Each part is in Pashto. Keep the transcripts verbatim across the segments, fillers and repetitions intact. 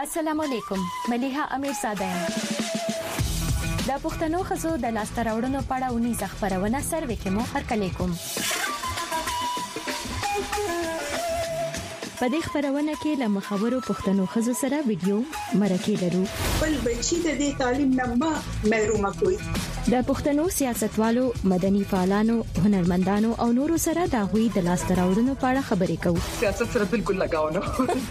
السلام علیکم مليحه امیرزاده یم د پښتنو خزو د لاستراوړنو په اړه ونی ځخپرونه سروې کې مو هرکلی کوم په دې خبرونه کې له مخاورو پښتنو خزو سره ویډیو مرکه لرو بل بچی د دې تعلیم نه محروم کوي د پښتنو سیاستوالو مدني فعالانو هنرمندانو او نورو سره د غوي د لاستراوړنو په اړه خبرې کوو سیاست سره بالکل لگاو نه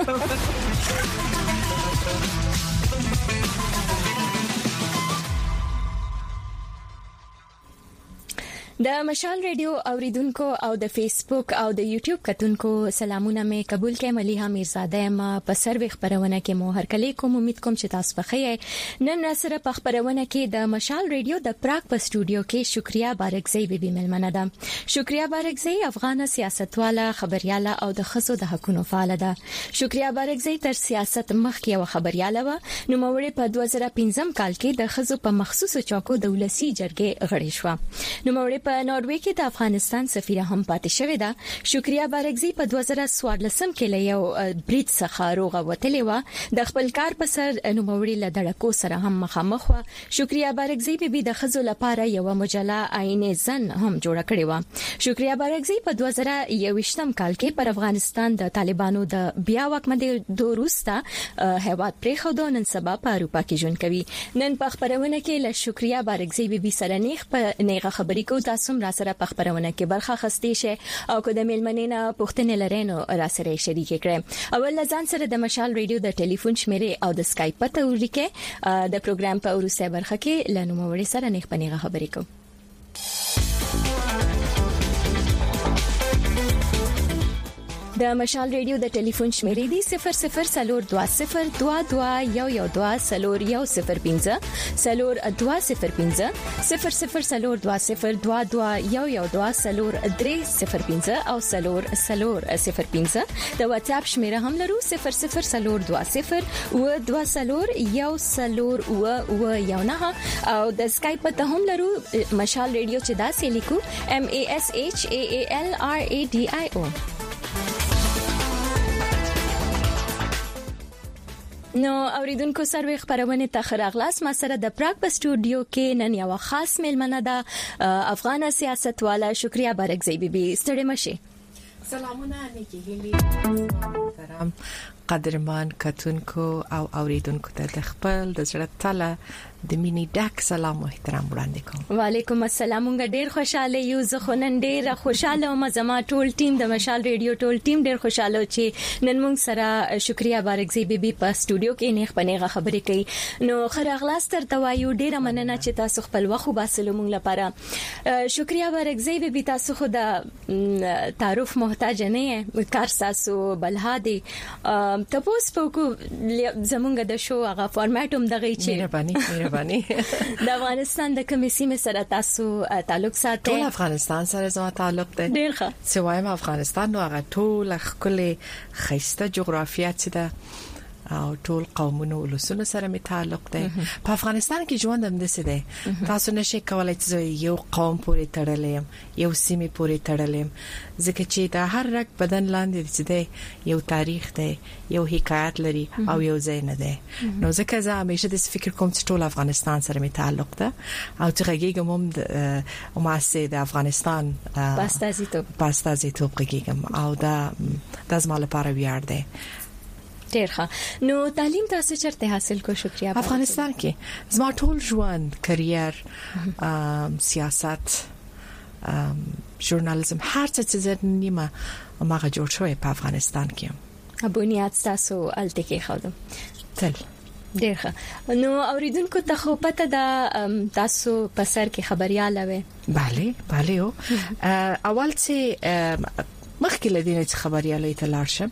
د مشال ریډیو اوریدونکو او د فیسبوک او د یوټیوب کتونکو سلامونه مې قبول کړئ مليحه امیرزاده یم په سروې خبرونه کې مو هرکلی کوم امید کوم چې تاسو په خیر نن سره په خبرونه کې د مشال ریډیو د پراګ په سټوډیو کې شکریا بارکزی بیبي ملمنه ده شکریا بارکزی افغان سیاستواله خبرياله او د خزو د حقوقو فعال ده شکریا بارکزی تر سیاست مخکې یو خبرياله و نو موري په دوه زره پنځم کال کې د خزو په مخصوصو چوکو د ولسی جرګې غړي شو نو موري په نوروي کې د افغانستان سفیر هم پاتې شوې ده شکریا بارکزی په دوه زره څوارلسم کې له یو بریټ څخه روغه وتلې و د خپل کار په سر نوموړي له دړکو سره هم مخامخ و شکریا بارکزی به د خزو لپاره یو مجله عین زن هم جوړ کړې و شکریا بارکزی په دوه زره یوویشتم کال کې پر افغانستان د طالبانو د بیا واکمنۍ دوروسته هیواد پرې خو د نن سبا په اروپا کې ژوند کوي نن په خبرونه کې له شکریا بارکزی به سره نیغ په نیغه خبرې کو تاسو را سره په خبرونه کې برخه خستې شه او کو د میلمنینه پښتنې لرینو را سره شریک کړئ اول لزان سره د مشال ریډیو د ټلیفون شمیره او د اسکایپ پته ولیکه د پروګرام په ورسې برخه کې لنوموړي سره نیغ پنیغه خبرې کوم د مشال ریډیو د ټلیفون شمیرې دی صفر صفر سلور دوه صفر دوه دوه یو یو دوه سلور یو صفر پنځه سلور دوه صفر پنځه صفر صفر سلور دوه صفر دوه دوه یو یو دوه سلور درې صفر پنځه او سلور سلور صفر پنځه د واتس اپ شمیره هم لرو صفر صفر سلور دوه صفر و دوه سلور یو سلور و و یو نه او د اسکایپ ته هم لرو مشال ریډیو چې دا سې لیکو M A S H A A L R A D I O نو اوریدونکو سروې خبرونه ته خراغلاس ما سره د پراګ په سټوډیو کې نن یو خاص میلمنه ده افغان سیاستواله شکریا بارکزی بیبي ستړي مشي سلامونه نیکی هیلی محترم قدرمان کتونکو او اوریدونکو ته د خپل د زړه تله د مینی ډاک سلام او احترام وړاندې کوم وعلیکم السلام موږ ډیر خوشاله یو زه خو نن ډیر خوشاله او زما ټول ټیم د مشال ریډیو ټول ټیم ډیر خوشاله چې نن موږ سره شکریا بارکزی بیبي په سټوډیو کې نیغ پنیغه خبرې کوي نو خراغلاس تر توایو ډیر مننه چې تاسو خپل وخت وباسلو موږ لپاره شکریا بارکزی بیبي تاسو خو د تعارف محتاج نه یې کار تاسو بلهادي تاسو په کو زمونږ د شو هغه فارمټ هم دغه چې مهرباني مهرباني د افغانستان د کمیسي سره تاسو تعلق ساتي ټول افغانستان سره زما تعلق دی ډیر ښه سوایم افغانستان نو هغه ټول خپل خيسته جغرافیه چې ده او ټول قومونو ولسونو سره می تعلق دی په افغانستان کې ژوند هم دسه دی تاسو نشئ کولای چې یو قوم پورې تړلې یو سیمه پورې تړلې ځکه چې دا هر رګ بدن لاندې چې دی یو تاریخ دی یو حکایت لري او یو ځای نه دی نو ځکه زه همیشه د فکر کوم چې ټول افغانستان سره می تعلق ده او چې غږیږم هم او ما سه د افغانستان پاستازیتوب پاستازیتوب غږیږم او دا د زما لپاره ویاړ دی ډیر ښه نو تعلیم تاسو چرته حاصل کو شکریا افغانستان کې زما ټول ژوند کرییر سیاست ژورنالیزم هر څه چې نیمه ماغه جوړ شوی په افغانستان کې بنیاد تاسو الته کې خودم تل ډیر ښه نو اوریدونکو ته خو پته ده تاسو په سر کې خبرياله وي bale bale اول چې مخکې لدینه چې خبريالي ته لاړ شم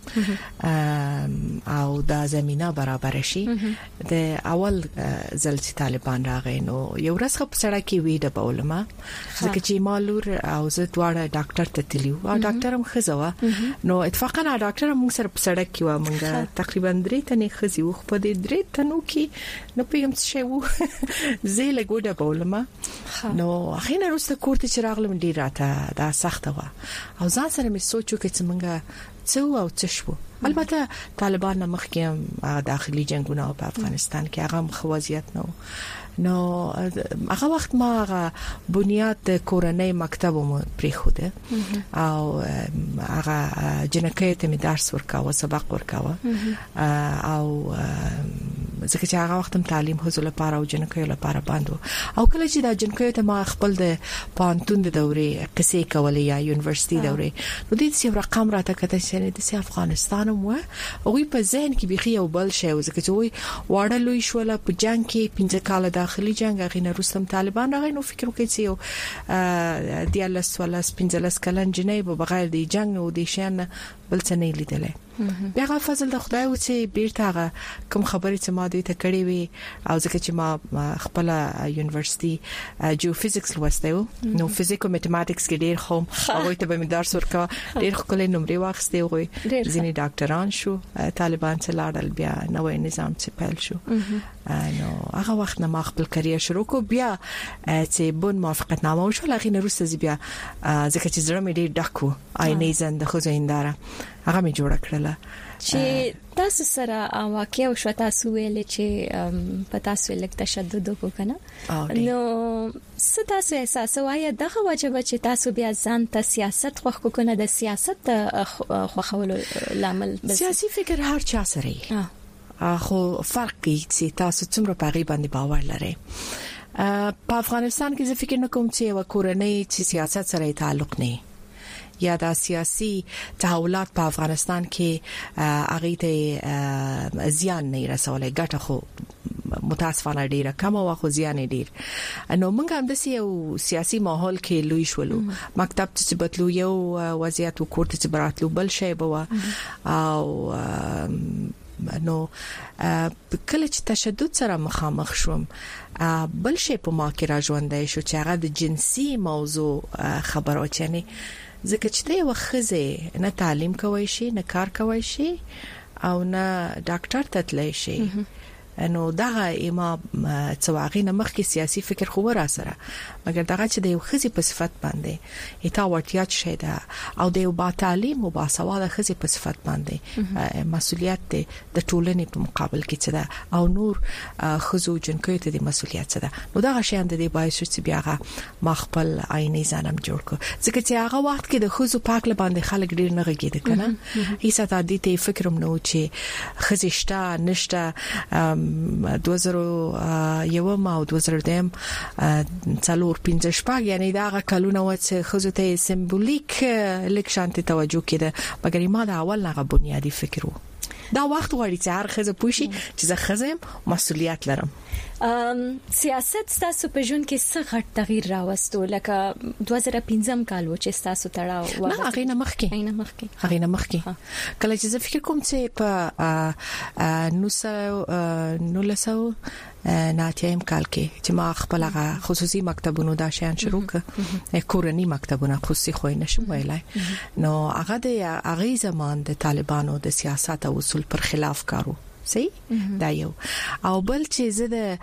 او دا زمينه برابر شي د اول ځل چې طالبان راغی نو یو ورځ خو په سړک کې وی د بولما ځکه چې مالور او زه دواړه ډاکټر ته تلیو او ډاکټر هم خزوه نو اتفاقا ډاکټر هم سره په سړک کې و مونږ تقریبا درې تنې خزي و په دې درې تنو کې نو پېم څه وو زه له ګوډه بولما نو اخینا روسته کوړه چې راغلم ډیر راته دا سخته و او ځان سره مې سوچو کې چې مونږه څو او څه شو البته طالبان مخکې داخلي جنگونه په افغانستان کې هغه خوازیت نو نو هغه وخت ما هغه بنیاد کورنۍ مکتب مو پریخوده او هغه جنکه ته می درس ورکاوه سبق ورکاوه او ځکه چې هغه وخت تعلیم حضور لپاره او جنکه لپاره باندې او کله چې دا جنکه ته ما خپل د پانتون د دورې قصې کولې یا یونیورسيټي دورې نو دې څه رقم راته کته چې د افغانستان مو او په ذهن کې بيخي یو بل شی ځکه چې وای واړه لوی شول په جنگ کې پنځه کال داخلي جنگ غینه رستم طالبان راغی نو فکر وکړي چې یو د الله سواله پنځلس کلن جنې په بغیر د جنگ او د شان بل څه نه لیدلې بیا فضل د خدای او چې بیرته کوم خبرې چې ما دې ته کړې وي او ځکه چې ما خپل یونیورسيټي جیوفیزکس لوستو نو فزیک او میتھمیټکس کې ډېر خو هغه ته به مې درس ورکا ډېر خپل نمرې واخستې وي ځینې ډاکټران شو طالبان څخه لاړل بیا نوې نظام څخه پیل شو نو هغه وخت نه ما خپل کرییر شروع کو بیا چې بون موافقتنامه وشو لکه نه روسه بیا ځکه چې زړه مې ډېر ډکو آینه زند خو زینداره هغه مې جوړ کړله چې تاسو سره واقعي شو تاسو ویل چې په تاسو لک تشدد وکړه نو ست تاسو احساس وایي دغه وجه چې تاسو بیا ځان ته سیاست خو کو کنه د سیاست خو خولو لامل سیاسي فکر هر چا سره خو فرق کوي چې تاسو څومره پاغي باندې باور لرئ په افغانستان کې زه فکر نکوم چې وکورنۍ چې سیاست سره تعلق نه یا د سیاسي تحولات په افغانستان کې هغه ته زیان نه رسولای ګټه خو متاسفانه ډیره کم او خو زیان ډیر نو موږ هم د یو سیاسي ماحول کې لوي شولو مکتب چې بدلو یو وضعیت وکړ چې براتلو بل شی بوا او نو کله چې تشدد سره مخامخ شوم بل شی په ما کې را ژوندې شو چې هغه د جنسي موضوع خبرو چني ځکه چې یو خزه نه تعلیم کوي شي نه کار کوي شي او نه ډاکټر ته تللی شي نو دغه ایما څواغې نه مخکې سیاسي فکر خو را سره مګر دغه چې د یو خزي په صفت باندې ایتا ورتیا شي دا او د یو با تعلیم او با سواده خزي په صفت باندې مسولیت د ټولنې په مقابل کې څه ده او نور خزو جنکو ته د مسولیت څه ده نو دغه شی اند دی بای چې بیاغه مخبل عیني ځانم جوړ کو ځکه چې هغه وخت کې د خزو پاک ل باندې خلک ډیر نه غږیدل کنه هیڅ ته د دې فکرم نو چې خزشته نشته دو زره یو ما او دو زره دیم څلور پنځه شپږ یعنی دا کلونه و چې خزو ته سمبولیک لیک شانتي توجه کړه مګر ما دا اول نه بنیادی فکر و دا وخت غواړي چې هر خزه پوښي چې زه خزم مسولیت لرم سیاست ستاسو په ژوند کې څه غټ تغییر راوستو لکه دوه زره پنځم کال و چې ستاسو تړاو نه هغه نه مخکې هغه نه مخکې هغه نه مخکې کله چې زه فکر کوم چې په نو سه نو لسو ناتیم کال کې چې ما خپل خصوصي مکتبونو دا شان شروع ک کورنۍ مکتبونه خصوصي خو نه شو ویلای نو هغه د هغه زمان د طالبانو د سیاست او اصول پر خلاف کارو سي دا یو او بل چې زه د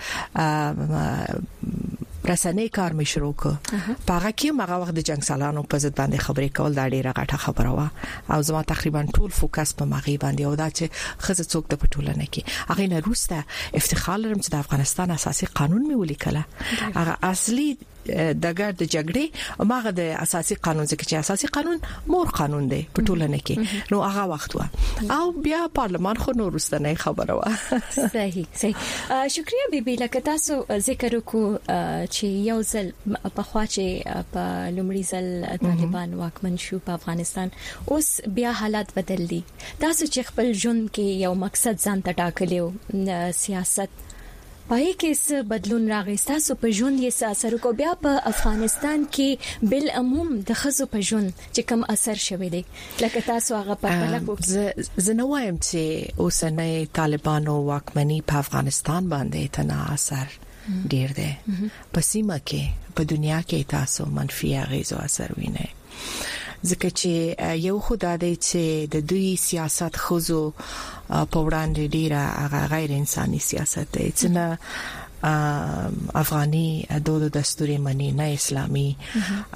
رسنۍ کار مې شروع کړ پاره کې مغه وخت د جنگ سالانو په ضد باندې خبرې کول دا ډیره غټه خبره و او زما تقریبا ټول فوکس په مغه باندې او دا چې خزه څوک د پټولنه کې هغه نه روسته افتخار لرم چې د افغانستان اساسي قانون مې ولیکله هغه اصلي د ګرد جګړې او ماغه د اساسي قانون ځکه چې اساسي قانون مور قانون دی په ټولنه کې نو هغه وخت و او بیا پارلمان خو نو روسته خبره و صحیح صحیح شکریہ بیبي لکه تاسو ذکر وکړو چې یو ځل په خوا چې په لومړي ځل طالبان واکمن شو په افغانستان اوس بیا حالات بدل دي تاسو چې خپل ژوند کې یو مقصد ځان ته ټاکلو سیاست پای کې څه بدلون راغی تاسو په ژوند یې څه اثر وکړ بیا په افغانستان کې بل عموم د خزو په ژوند چې کوم اثر شوی دی لکه تاسو هغه په خپل کې زه نو وایم چې اوسنۍ طالبانو واکمني په افغانستان باندې تنا اثر ډیر دی په سیمه کې په دنیا کې تاسو منفي اغیز او اثر وینئ ځکه چې یو خدای دی چې د دوی سیاست خزو په وړاندې ډیره غیر انساني سیاست دی چې نه افغاني دود دستوري منی نه اسلامي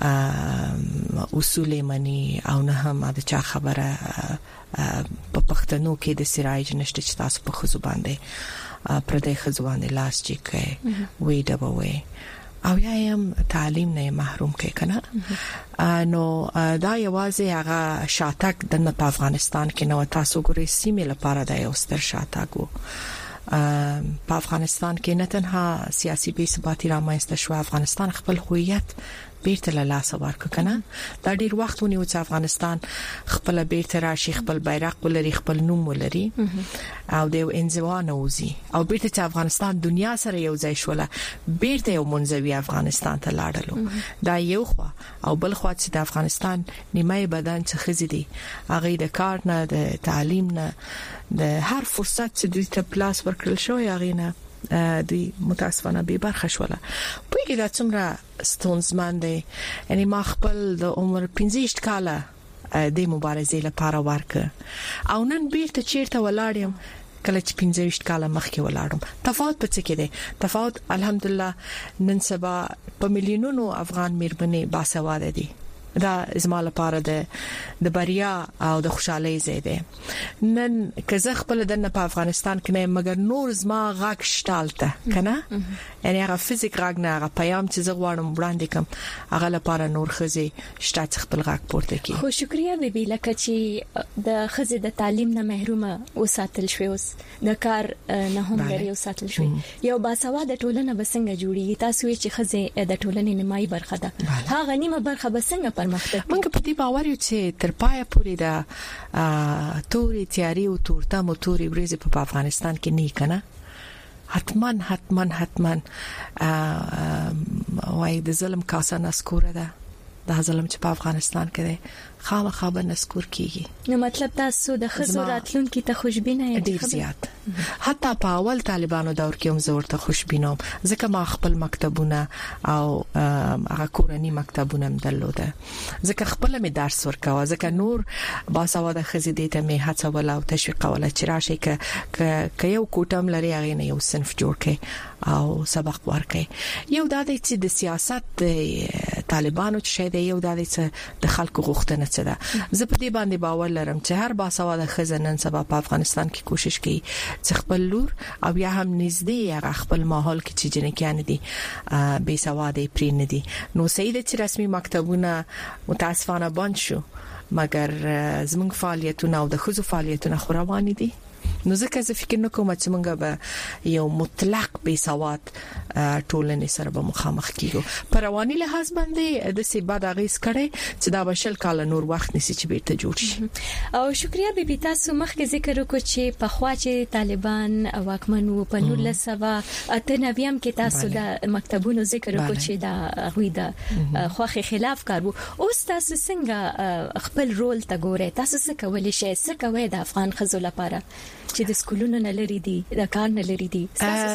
اصول منی او نه هم د چا خبره په پښتنو پښتنو کې د سرایج نشته چې تاسو په خزو باندې پر دې خزو باندې لاس چې کې وی ډبوي او یا هم تعلیم نه محروم کې کنه نو دا یوازې هغه شاتګ د په افغانستان کې نو تاسو ګورئ سیمه لپاره د یو ستر شاتګ وو په افغانستان کې نه تنها سیاسي بې ثباتي رامنځته شو افغانستان خپل هویت بیرته له لاس ورک کنه دا ډیر وخت ونیو چې افغانستان خپل بیرته راشي خپل بیرغ ولري خپل نوم ولري او د انزوا نوزي او بیرته چې افغانستان دنیا سره یو ځای شوله بیرته یو منځوي افغانستان ته لاړلو دا یو خوا او بل خوا چې د افغانستان نیمه بدن څخه خزيدي هغه د کار نه د تعلیم نه د هر فرصت چې دوی ته پلاس ورکړل شو هغه نه دوی متاسفانه به برخه شوله په کې دا څومره ستونزمن دي یعنی ما خپل د عمر پنځه کاله د مبارزې لپاره ورکه او نن بیرته چیرته ولاړم کله چې پنځه کاله مخکې ولاړم تفاوت پڅ کې دي تفاوت الحمدلله نن سبا په میلیونونو افغان میرمنې باسواده دي دا زما لپاره د د بریا او د خوشحالۍ ځای دی نن که زه خپل د په افغانستان کې نه مګر نور زما غاک شتالته کنه یعنی هغه فزیک غاک نه هغه پیام چې زه غواړم وړاندې کوم هغه لپاره نور خزي شته خپل غاک پورته کی خو شکریا بیبي لکه چې د خزي د تعلیم نه محرومه وساتل شوی اوس د کار نه هم لري وساتل شوی یو باسواده ټولنه بسنګ جوړیږي تاسو چې خزي د ټولنې نیمایي برخه ده هغه نیمه برخه بسنګ منګه په دې باور یو چې تر پایه پورې دا توري تیاری او تورته مو توري ورځې په افغانستان کې نه کنه حتما حتما حتما وای د ظلم کاسه نسکوره ده د ظلم چې په افغانستان کې ده خامخا به نسکور کیږي نو مطلب تاسو د خزو راتلونکو ته خوشبینه یې ډیر زیات حتی په اول طالبانو دور کې هم زه ورته خوشبینم ځکه ما خپل مکتبونه او هغه کورنی مکتبونه هم درلوده ځکه خپل می درس ورکاوه ځکه نور باسواده خزي دې ته می هڅول او تشویقول چې راشي ک ک یو کوټم لري هغه نه یو صنف جوړ کړي او سبق ورکړي یو د دې چې د سیاست طالبانو چې دی یو د دې چې د خلکو غوښتنه څه ده زه په دې باندې باور لرم چې هر باسواده خزنن سبا په افغانستان کې کوشش کوي چې خپل لور او یا هم نږدې هغه خپل ماحول کې چې جنکیان دي بې سواده پرې نه دي نو سید چې رسمي مکتبونه متاسفانه بند شو مګر زموږ فعالیتونه او د خزو فعالیتونه خو روان دي نو ځکه زه فکر نکوم چې موږ به یو مطلق بې سواد ټولنې سره به مخامخ کیږو پر رواني لحاظ باندې د سی بعد اغیز کړي چې دا بشل کال نور وخت نسی چې بیرته جوړ شي او شکریا بیبي تاسو مخکې ذکر وکړ چې په خوا چې طالبان واکمن وو په نور لسوا اته نویم کې تاسو د مکتبونو ذکر وکړ چې دا غوي د خوخه خلاف کارو اوس تاسو څنګه خپل رول ته ګورئ تاسو څه کولای شئ څه کوي د افغان خزو لپاره چې د سکولونو نه لري دي د کار نه لري دي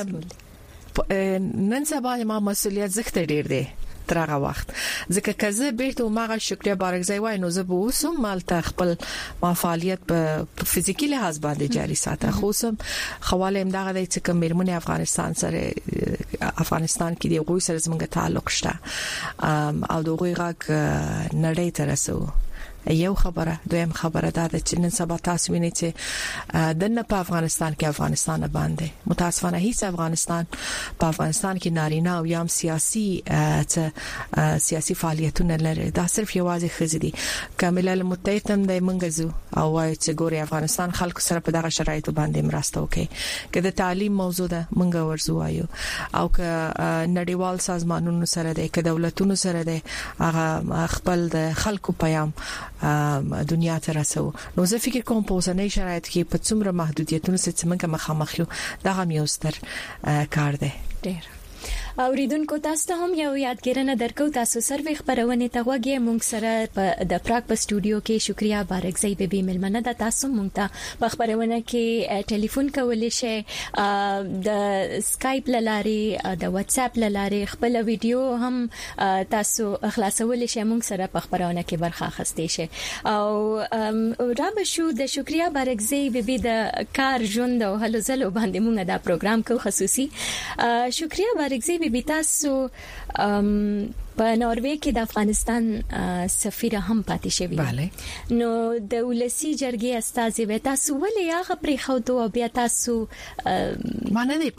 نن سبا ما مسؤلیت زخته ډیر دی ترغه وخت ځکه کزه بیرته ماغه شکریا بارګزای وای نو زه به اوسم مالته خپل ما فعالیت په فزیکی لحاظ باندې جاری ساته خو سم خواله امداغه د چې کوم مرمن افغانستان سره افغانستان کې دی غوي سره زمونږ تعلق شته او دغه غاک نړۍ ته رسو یو خبره دویم خبره دا چې نن سبا تاسو وینئ چې د نه په افغانستان کې افغانستان باندې متاسفانه هیڅ افغانستان په افغانستان کې نارینه او یم سیاسي سیاسي فعالیتونه لري دا صرف یوازې خزي دي کامل متحد هم د منګزو او وای چې ګوري افغانستان خلکو سره په دغه شرایطو باندې مرسته وکړي که د تعلیم موضوع ده منګ ورزو وایو او که نړیوال سازمانونو سره ده که دولتونو سره ده هغه خپل د خلکو پیام دنیا ته رسو نو زه فکر کوم په اوسنۍ شرایط کې په څومره محدودیتونو سره څنګه مخامخ یو دا هم یو ستر کار دی ډیر اوریدونکو تاسو ته هم یو یادګیرنه درکو تاسو سروي خبرونه ته وګورئ مونږ سره د پراګ په سټوډیو کې شکریا بارګزی بیبي ملمنه د تاسو مونږ ته په خبرونه کې ټلیفون کولای شئ د سکایپ لاري د واتس اپ لاري خپل ویډیو هم تاسو خلاصول شئ مونږ سره په خبرونه کې برخه اخستئ شئ او راب شو د شکریا بارګزی بیبي د کار ژوند او هلو زلو باندې مونږ دا پروګرام کو خصوصي شکریا بارګزی بیبي تاسو په ناروې کې د افغانستان سفیر هم پاتې شوی. bale. نو د ولسی جرګې استازي و تاسو ولې هغه پرې خو ته بیا تاسو مانه نه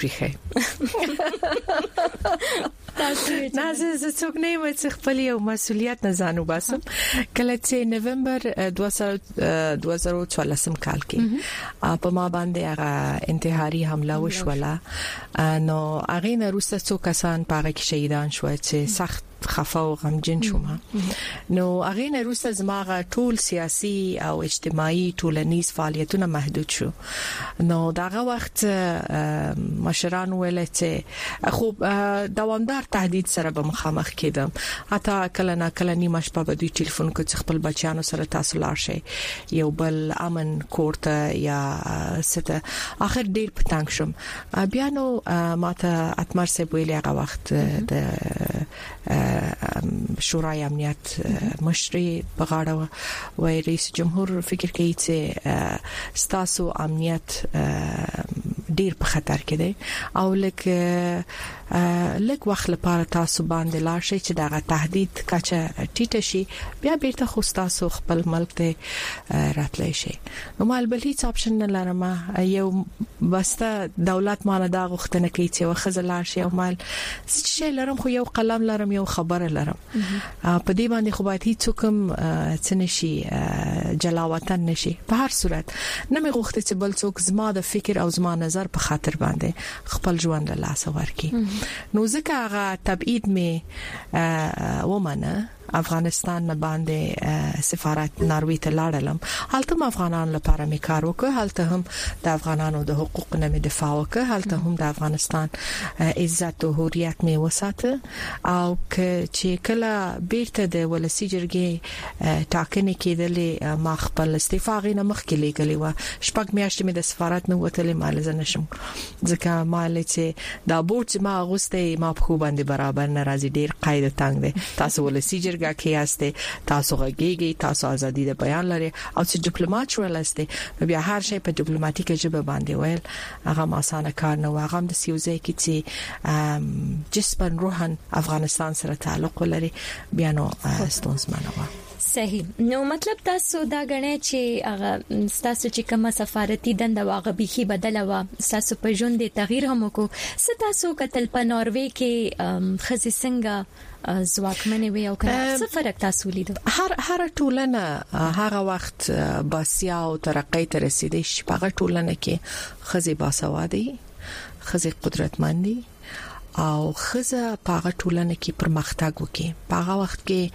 پرې تاسو نه زه څوک نه یم چې خپل یو مسولیت نه ځانو باسم. کله چې نومبر دوه زره څوارلسم کال کې په ما باندې هغه انتحاري حمله وشوله، نو هغه نه وروسته څو کسان په هغه کې شهیدان شو چې سخت خفه او غمجن شوم. نو هغه نه وروسته زماغه ټول سیاسي او اجتماعي ټولنیز فعالیتونه محدود شو. نو داغه وخت مشران ویل چې خو دوامدار تهدید سره به مخامخ کېدم، حتی کله نه کله نیمه شپه به دوی ټلیفون کوي چې خپل بچیانو سره تاسو لاړ شئ یو بل امن کوړه یا ست. اخر ډیر پټنګ شم. بیا نو ماته اتمر سه ویل هغه وخت د شورای امنیت مشري په غاړه وای رئیس جمهور فکر کوي چې ستاسو امنیت ډیر په خطر کې دی او لکه لکه وخت لپاره تاسو باندې لاړ شئ چې دغه تهدید کچه ټیټه شي، بیا بیرته خو تاسو خپل ملک ته راتلئ شئ. نو مال بل هیڅ اپشن نه لرم. یو بسته دولت مال دا غوښتنه کوي چې وخزه لاړ شي او مال شي لرم، خو یو قلم لرم، یو خبره لرم. په دې باندې خو باید هیڅ کوم څه نشي جلاوطن نشي. په هر صورت نه مې غوښته چې بل څوک زما د فکر او زما نظر په خاطر باندې خپل ژوند له لاس ورکړي. نو ځکه هغه تبعید مې ومنه، افغانستان نه باندې سفارت ناروې ته لاړم. هلته افغانان لپاره مې کار وکړ، هلته هم د افغانانو د حقوقو نه مې دفاع وکړ، هلته هم د افغانستان عزت او حریت مې وساته. او چې کله بیرته د ولسی جرګې ټاکنې کېدلې ما خپل استعفا غینه مخکې لګلې و. شپږ میاشتې مې د سفارت نه وتلې، مال زه نشم ځکه مال چې دا بورډ ما غوسته ما په خو باندې برابر ناراضي ډیر قاعده تنگ دي. تاسو ولسی جرګې کې یاسته، تاسو غږیږئ، تاسو ازادي د بیان لري او چې ډیپلوماټ شولسته، نو بیا هر شی په ډیپلوماټیکه ژبه باندې ویل هغه ما اسانه کار نه و. هغه د سیوزې کې چې جسمن روحن افغانستان سره تعلق لري، بیا نو ستونزمنه و. صحیح. نو مطلب تاسو دا غنئ چې هغه تاسو چې کومه سفارتي دنده واغه بيخي بدله و، تاسو په ژوند د تغییر هم کو ستاسو کتل په ناروې کې خزي څنګه ځواکمنه وي او کنه څه فرق تاسو لیدو؟ هر هر ټولنه هغه وخت باسیا او ترقۍ ته رسیدي چې په هغه ټولنه کې خزي باسوادي، خزي قدرتمندي او خزه په هغه ټولنه کې پرمختګ وکړي. په هغه وخت کې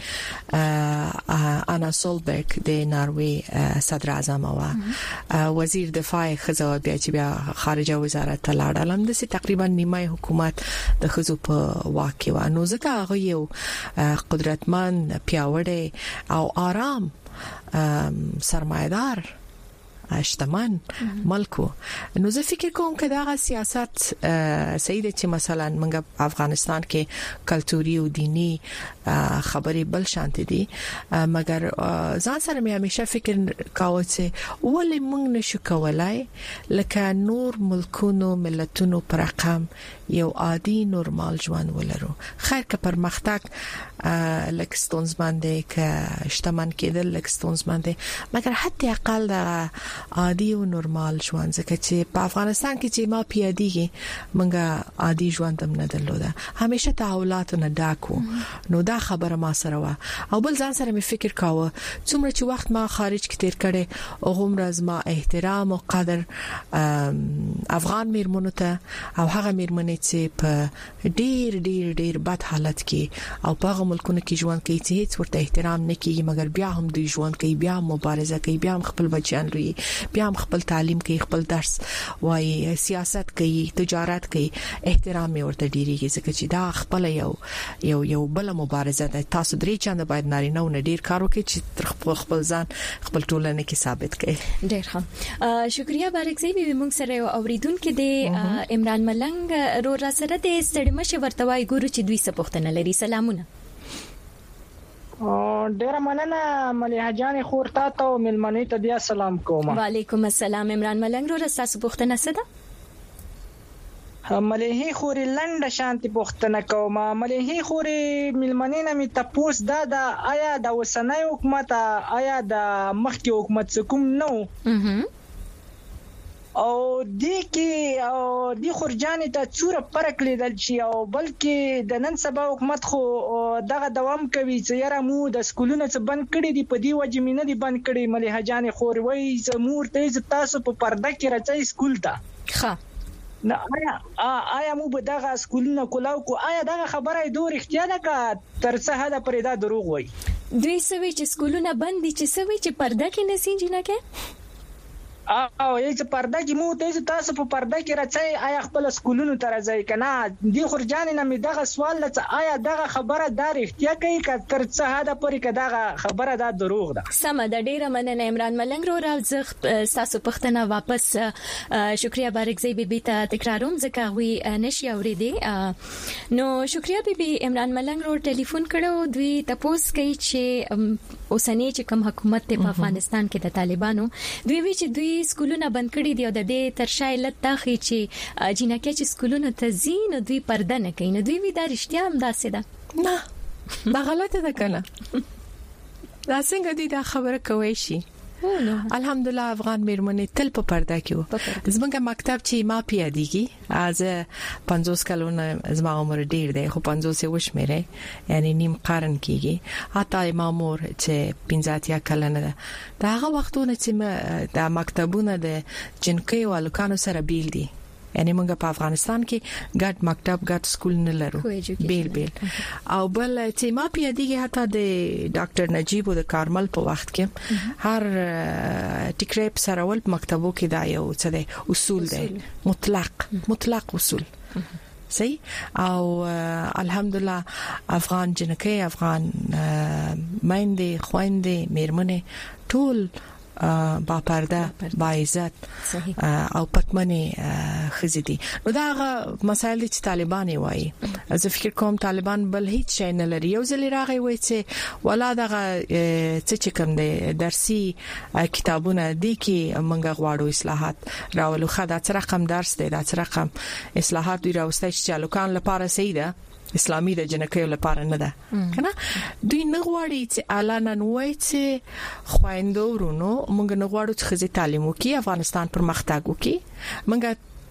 انا سولبرګ د ناروې صدر اعظم او وزیر دفاع خزه بیا چې بیا خارجه وزارت ته لاړل، د سي تقریبا نیمه حکومت د خزو په واکه و. نو ځکه هغه یو قدرتمن، پیاوړی او آرام سرمایدار اشتمن ملکو. نو زه فکر کوم چې دا سیاست صحیح دی چې مثلا موږ افغانستان کې کلتوري او دینی خبرې بل شانت دي، مګر ځان سره مې همیشه فکر کاوه چې ولې موږ نشو کولای لکه نور ملکونو ملتونو پر رقم یو عادي نورمال ژوند ولرو. خیر که پرمختګ لکستونز باندې که شتمن کېدل لکستونز باندې، مګر حتی اقل د عادي او نورمال ژوند ځکه چې په افغانستان کې چې ما پیادیږي منګه عادي ژوند هم نه درلوده، همیشه تحولات نه ډاکو. نو دا خبره ما سره و. او بل ځان سره مې فکر کاوه څومره چې وخت ما خارج کې تیر کړي هغه راز ما احترام او قدر افغان میرمنو ته او هغه میرمنې چې په ډیر ډیر ډیر بد حالت کې او په هغه ملکونو کې ژوند کوي چې هیڅ ورته احترام نه کوي، مګر بیا هم دوی ژوند کوي، بیا مبارزه کوي، بیا هم خپل بچیان لري، بیا هم خپل تعلیم کوي، خپل درس وایي، سیاست کوي، تجارت کوي. احترام یې ورته ډیریږي ځکه چې دا خپل یو یو یو بل مبارزه ده. تاسو درې چنده باید نارینه او ډیر کار وکړي چې خپل خپل ځان خپل ټولنه کې ثابت کړي. ډیر ښه. شکریا بارکزی به موږ سره اوریدونکو د عمران ملنګ رو را سره د ستړي مشه ورتوای ګورو چې دوی څه پوښتنه لري. سلامونه. ډیر مننه مليحه جان خور تاسو او ملمنې ته بیا سلام کوم. وعلیکم السلام. عمران ملنګ رو را تاسو پوښتنه څه ده؟ ملهي خوري لنډه شانتي پوښتنه کوم. ملهي خوري ملمنینه می تاسو دا د آیا د وسنۍ حکومت آیا د مخکې حکومت کوم نو او دې کې او دې خورجانې ته څوره فرق لیدل شي او بلکې د نن سبا حکومت خو دغه دوام کوي چې یاره مو د سکولونو څخه بند کړي دي په دې وجه مینه دي بند کړي. ملهي جانې خور وای زمور ته تاسو په پرده کې راځي سکول ته ښه نه آیا آیا مو به دغه سکولونه کولاو کو آیا دغه خبره دوه اختیار ده کا تر څه حد پرې دا دروغ وای دوی سوي چې سکولونه بند دي چې سوي چې پرده کې نسینځ نه کې او یې چې پرده کې مو ته تاسو په پرده کې راځي آیا خپل سکولونو ته راځي کنه دی خورجان نه می دغه سوال لته آیا دغه خبره دار اختیار کوي ک تر څه حد پورې ک دغه خبره دا دروغ ده. سم د ډیره مننه عمران ملنګ رو راځخ تاسو پښتنه واپس شکریا بارکزی بیبي ته تکراروم ځکه وی نشي اوریدي نو شکریا بیبي عمران ملنګ رو ټلیفون کړو دوی تاسو کوي چې اوسنۍ چې کوم حکومت په افغانستان کې د طالبانو دوی وی چې دوی سکولونه بند کړي دي او د دې ترشا علت دا خي چې جنکه چې سکولونه ته زین دوی پرده نه کوي نو دوی وی دا رښتیا هم داسې ده نه دا غلطه ده کنه دا څنګه دي دا خبره کوي شي الحمدلله افغان میرمنې تل په پرده کې وو زمونږ مکتب چې ما پیاديږي از پنځوس کلونه زما عمر ډیر دی خو پنځوس وشمیره یعنی نیم قرن کېږي حتی ما مور چې پنځه کلنه ده دا هغه وختونه چې د مکتبونه د جنکۍ او الکانو سره بیل دي یعنی موږ په افغانستان کې ګډ مکتب ګډ سکول نه لرو بیل بیل او بل چې ما پیاديږي حتی د ډاکټر نجیب او د کارمل په وخت کې هر ټیکریپ سره ول مکتبو کې دا یو څه دی اصول دی مطلق مطلق اصول صحیح او الحمدلله افغان جنکۍ افغان مایندې خويندې میرمنې ټول با پرده با عزت او پتمنې خزيدي نو دا مسایل چې طالبان وایي زه فکر کوم طالبان بل هیڅ شي نه لري یو ځل راغی وایي چې ولا دغه چې کوم دي درسي کتابونه دي کې موږ غواړو اصلاحات راولو خدای څه رقم درس دی دا څه رقم اصلاحات دی راوستای چې لوکان لپاره صحیح ده اسلامي د جنکۍ لپاره نه ده کنه دوی نه غواړي چې اعلان نوای چې خويندو ورونو موږ نه غواړو چې خزي تعلیم وکړي افغانستان پر مختګ وکړي موږ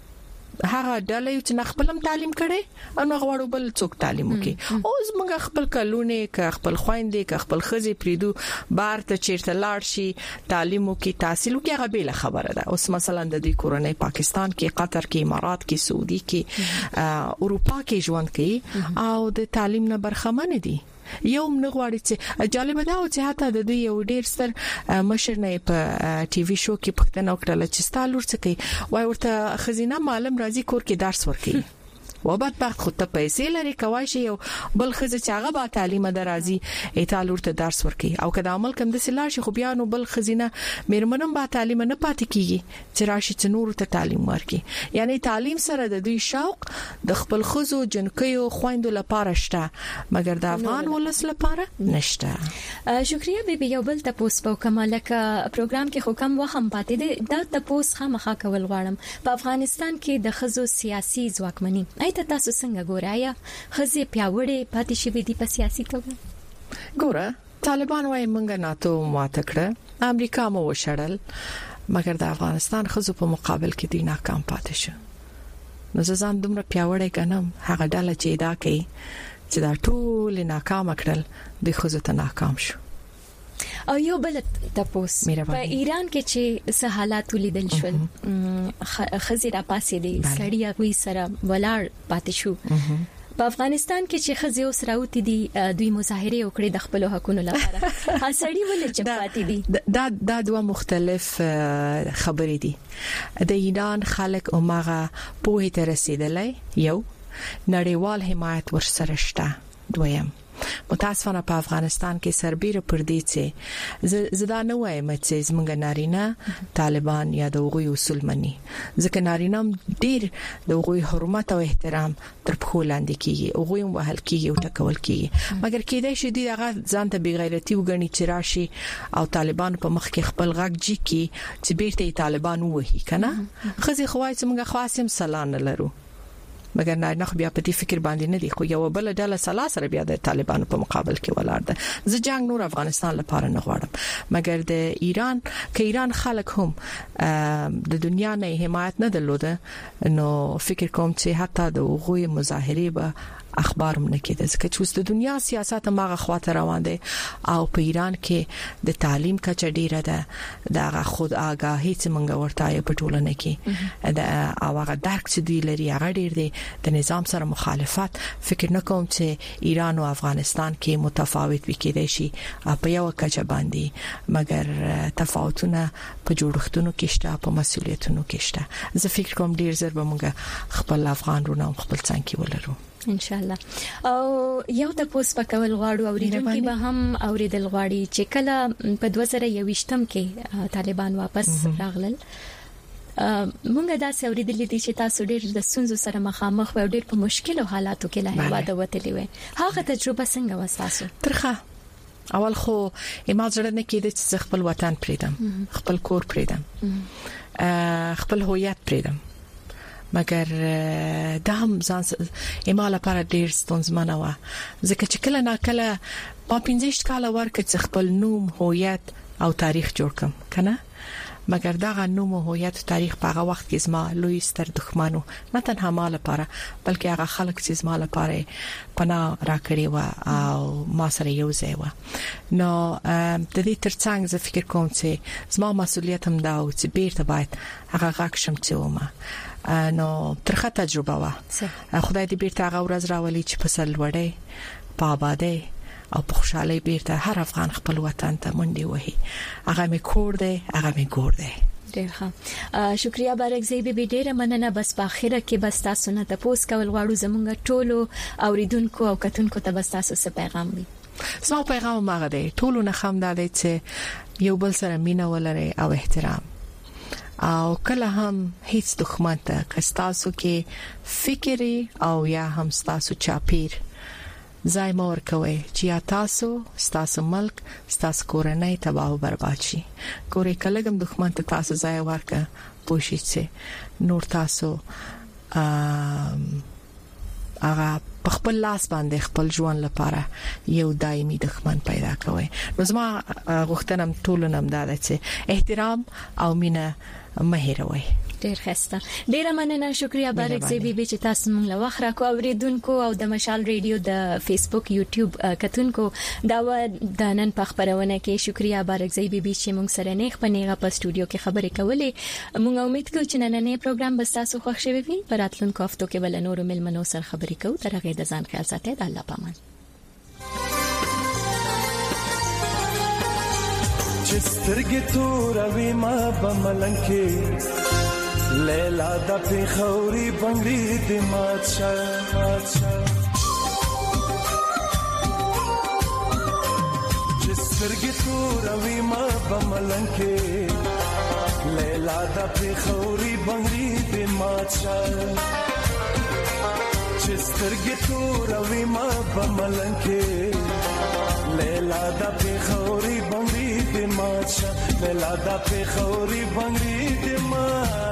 هغه ډلې چې خپلم تعلیم کړي او نه غواړو بل څوک تعلیم وکړي اوس موږ خپل کلونه ک خپل خويندې ک خپل خزي پریدو بار ته چیرته لاړ شي تعلیم وکړي تحصیل وکړي هغه به خبره ده اوس مثلا د دې کورنۍ پاکستان کې قطر کې امارات کې سعودي کې اروپا کې ژوند کوي او د تعلیم نه برخمن دي یو منغواړي چې جالب ده او چې حتی د دوی یو ډیر ستر مشر نه په ټي وي شو کې پښتنه وکړه چې ستالور څه کوي وای ورته خزینه معلم راځي کور کې درس ورکړي وبد بخت خو ته پیسې لري کوي شي یو بل خزه چې هغه با تعلیم درازي ایتالور ته درس ورکي او کله عمل کوم د سلا شي خو بیا نو بل خزینه میرمنم با تعلیم نه پاتې کیږي چې راشي چې نور ته تعلیم ورکي یعنی تعلیم سره د دوی شوق د خپل خزو جنکیو خويندو لپاره شته مګر د افغان ولس لپاره نشته. شکریا بیبي یو بل تاسو په کمالکه پروګرام کې حکم وهم پاتې دا تاسو خامخا کول غواړم په افغانستان کې د خزو سیاسي ځواکمني ایت تاسو څنګه ګورایه خزي پیاوړې پاتې شوې دي په سیاسي توګه ګوره طالبان وايي مونږ ناتو ماته کړه امریکا مو وشړل مګر د افغانستان خزو په مقابل کې دی ناکام پاتې شو نو ځان دومره پیاوړې کنم هغه ډله چې دا کوي چې دا ټول ناکام کړل د خزو ته ناکام شو. او یو بل تاسو په ایران کې چې څه حالات ولیدل شول خزي را پاسې دي سړی هغه سره ولاړ پاتې شو په افغانستان کې چې خزي اوس راوتی دي دوی مظاهره وکړي د خپل حقوقو لپاره ها سړی ولې چې پاتې دي دا دا دوه مختلف خبرې دي د ایران خلک اومغه په هیڅ رسیدلای یو نړیوال حمایت ورسره شته دویم متاسفانه په افغانستان کې سربېره پر دې چې زدا نه وایم چې زمونږ نارینه طالبان یا د غوي اصول مني ځکه نارینه ډیر د غوي حرمت او احترام تر په لاندې کیږي او غوي وهل کیږي او ټکول کیږي مګر کېدای شي د هغه ځان ته بغیرتی وګڼي چې راشي او طالبان په مخ کې خپل غږ جی کی چې بیرته طالبان وਹੀ کنه خزي خوای چې موږ خاصم سلام لرو مګر نه خو بیا په دې فکر باندې نه دی خو یو بل ډله سلا سره بیا د طالبانو په مقابل کې ولاړ ده. زه جنگ نور افغانستان لپاره نه غواړم مګر د ایران کې ایران خلک هم د دنیا نه حمایت نه درلوده نو فکر کوم چې حتی د وغوي مظاهره به اخبار هم نه کېده ځکه چې د دنیا سیاست ماغه خواته روان دي او په ایران کې د تعلیم کچه ډیره ده د خود آگاهی چې مونږ ورته په ټولنه کې د او هغه درک چې دی لري هغه ډیر دی د نظام سره مخالفت فکر نه کوم چې ایران او افغانستان کې متفاوت وکړي شي په یو کچه باندې مګر تفاوتونه په جوړښتونو کې شته په مسولیتونو کې شته. زه فکر کوم ډیر زر به مونږ خپل افغان رونه خپل څنګه ولرو ان شاء الله. او یو د پوس پکول غواړو اوریدونکو به هم اوریدل غواړي چې کله په دوه زره یوویشتم کې طالبان واپس راغلل مونږ دا اوریدلې دي چې تاسو ډېر د سنځو سره مخامخ و ډېر په مشکل حالاتو کې له هواده وتلې وي. هغه تجربه څنګه وستاسو؟ ترخه اول خو ایمه زړه نه کېده چې خپل وطن پریدم خپل کور پریدم خپل هویت پریدم مګر دا هم ځان ایمه لپاره ډیر ستونزمنه و ځکه چې کله نا کله په پنځه کاله ورکه چې خپل نوم هویت او تاریخ جوړ کم کنه مګر دا نوم او هویت تاریخ په هغه وخت کې زما لوی ستر دښمنو نه تنها مال لپاره بلکې هغه خلک چې زما لپاره پناه راکړي و او ما سره یو ځای و نو د دې ترڅنګ زه فکر کوم چې زما مسولیت هم دا و چې بیرته باید هغه غاښ شم چې ومه نو ترخه تجربه وا خدای دې بیرته هغه ورځ راولي چې په سر وړي په آبادی او په خوشحالي بیرته هر افغان خپل وطن ته منډي وهي. هغه می کور دی هغه می ګور دی. ډیر ښه شکریا بارکزی بي ډیره مننه. بس په اخره کې بس تاسو نه تاسو کول غواړو زمونږ ټولو اوریدونکو او کتونکو ته بس تاسو څه پیغام وي؟ زما پیغام ماغه دی ټولو نه خم دی چې یو بل سره مینه ولري او احترام او کله هم هیڅ دښمن ته کستاسو کې فکری او یا هم تاسو چاپیر ځای مور کوي چې یا تاسو تاسو ملک تاسو کورنۍ تباہ او برباد شي. ګورې کله کوم دښمن ته تاسو ځای ورکړه پوښی چې نور تاسو هغه په خپل لاس باندې خپل ژوند لپاره یو دایمي دښمن پیدا کوي. نو زما غوښتنه ټولنم دا ده چې احترام او مینه مهیروي. ډیر خسته ډیر مننه شکریا بارکزی بي چې تاسو موږ له وخت راکو اوریدونکو او د مشال ریډیو د فیسبوک یوټیوب کتونکو دا و د نن په خبرونه کې شکریا بارکزی بي چې موږ سره نه خپنیغه په استودیو کې خبرې کولې. موږ امید کوو چې نننې پروګرام به تاسو خوښ شوي وي. پر راتلونکو هفتو کې بل نور ملمنو سره خبرې کوو. تر هغه د ځان خیال ساتئ. د الله پامان. چسترګې تورې ما بملنکې لیلا د پیښوري بنگړي د ماتشا ماتشا چسترګې تورې ما بملنکې لیلا د پیښوري بنگړي د ماتشا چسترګې تورې ما بملنکې لیلا د پیښوري بنگړي د ماتشا لیلا د پیښوري بنگړي د ماتشا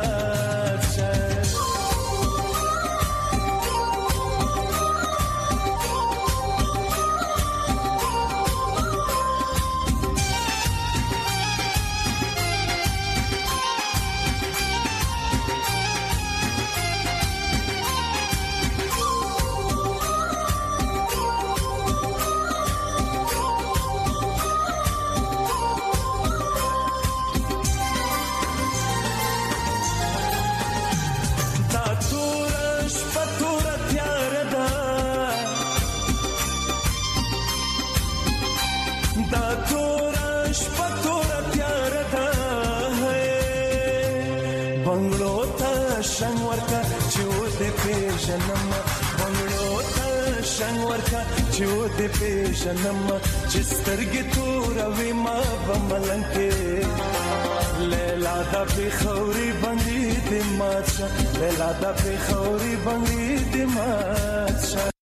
چود پیژنم چسترګې تورې ما بملنکې لیلا د پیښوري بنگړي د ماتشا لیلا د پیښوري بنگړي د ماتشا